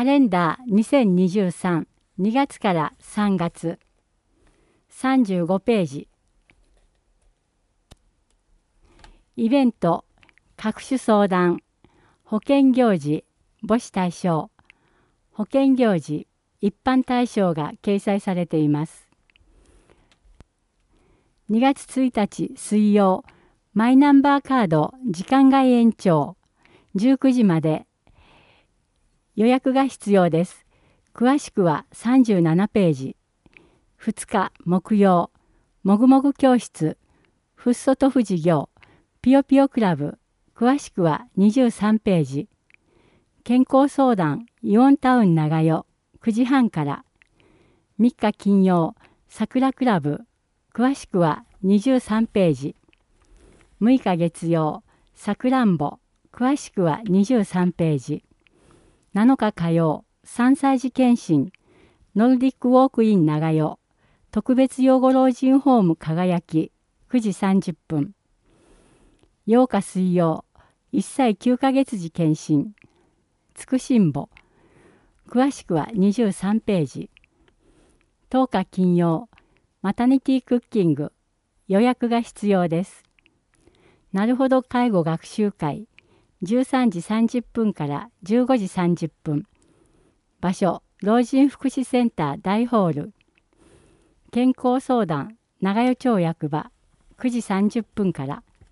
カレンダー2023、2月から3月、35ページ。イベント、各種相談、保険行事、母子対象、保険行事、一般対象が掲載されています。2月1日水曜、マイナンバーカード時間外延長、19時まで予約が必要です。詳しくは37ページ。2日木曜、もぐもぐ教室、フッ素とふ事業、ピヨピヨクラブ、詳しくは23ページ。健康相談、イオンタウン長代、9時半から。3日金曜、桜クラブ、詳しくは23ページ。6日月曜、さくらんぼ、詳しくは23ページ。7日火曜、3歳児検診、ノルディックウォークイン長代、特別養護老人ホーム輝き、9時30分。8日水曜、1歳9ヶ月児検診、つくしんぼ、詳しくは23ページ。10日金曜、マタニティクッキング、予約が必要です。なるほど介護学習会、13時30分から15時30分。場所、老人福祉センター大ホール。健康相談、長代町役場、9時30分から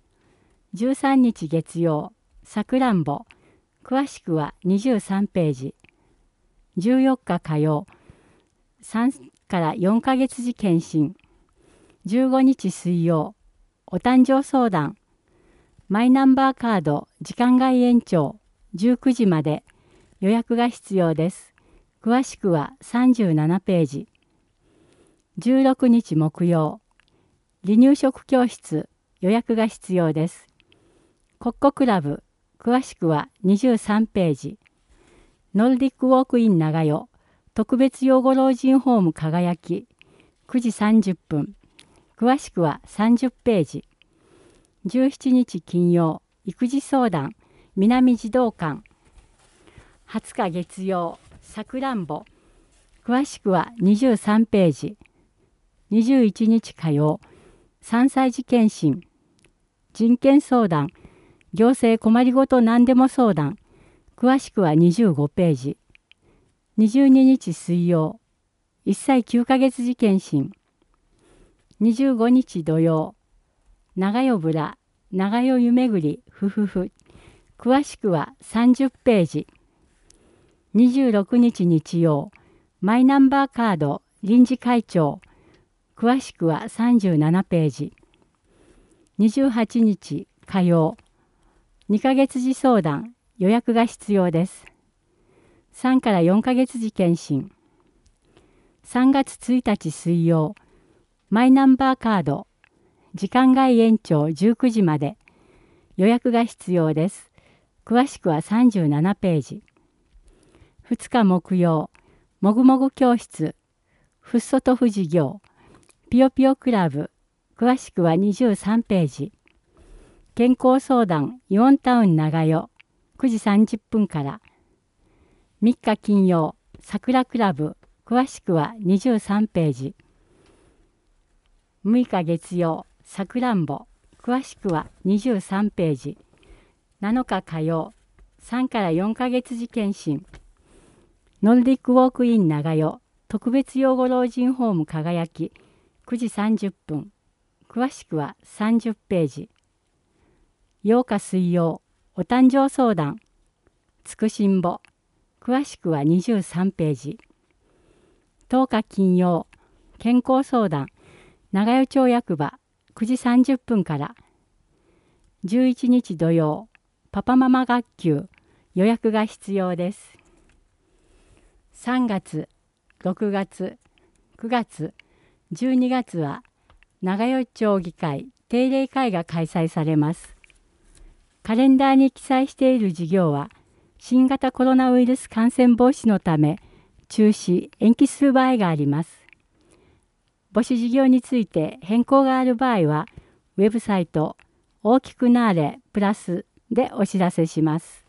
。13日月曜、さくらんぼ、詳しくは23ページ。14日火曜、3から4ヶ月児検診。15日水曜、お誕生相談、マイナンバーカード時間外延長、19時まで予約が必要です。詳しくは37ページ。16日木曜、離乳食教室、予約が必要です。コッコクラブ、詳しくは23ページ。ノルディックウォークイン長代、特別養護老人ホーム輝き、9時30分。詳しくは30ページ。17日金曜、育児相談、南児童館。20日月曜、さくらんぼ。詳しくは23ページ。21日火曜、3歳児検診。人権相談、行政困りごと何でも相談。詳しくは25ページ。22日水曜、1歳9ヶ月児検診。25日土曜、長代ぶら、長代湯めぐり、ふふふ。詳しくは30ページ。26日日曜、マイナンバーカード臨時会長。詳しくは37ページ。28日火曜、2ヶ月児相談、予約が必要です。3から4ヶ月児検診。3月1日水曜、マイナンバーカード、時間外延長19時まで予約が必要です。詳しくは37ページ。2日木曜、もぐもぐ教室、フッ素とふ事業、ピヨピヨクラブ、詳しくは23ページ。健康相談、イオンタウン長代、9時30分から。3日金曜、桜クラブ、詳しくは23ページ。6日月曜、さくらんぼ、詳しくは23ページ。7日火曜、3から4ヶ月児検診。ノルディックウォークイン長代、特別養護老人ホーム輝き、9時30分。詳しくは30ページ。8日水曜、お誕生相談、つくしんぼ、詳しくは23ページ。10日金曜、健康相談、長代町役場、9時30分から。11日土曜、パパママ学級、予約が必要です。3月、6月、9月、12月は、長代町議会定例会が開催されます。カレンダーに記載している事業は、新型コロナウイルス感染防止のため、中止・延期する場合があります。母子事業について変更がある場合は、ウェブサイト、大きくなーれプラスでお知らせします。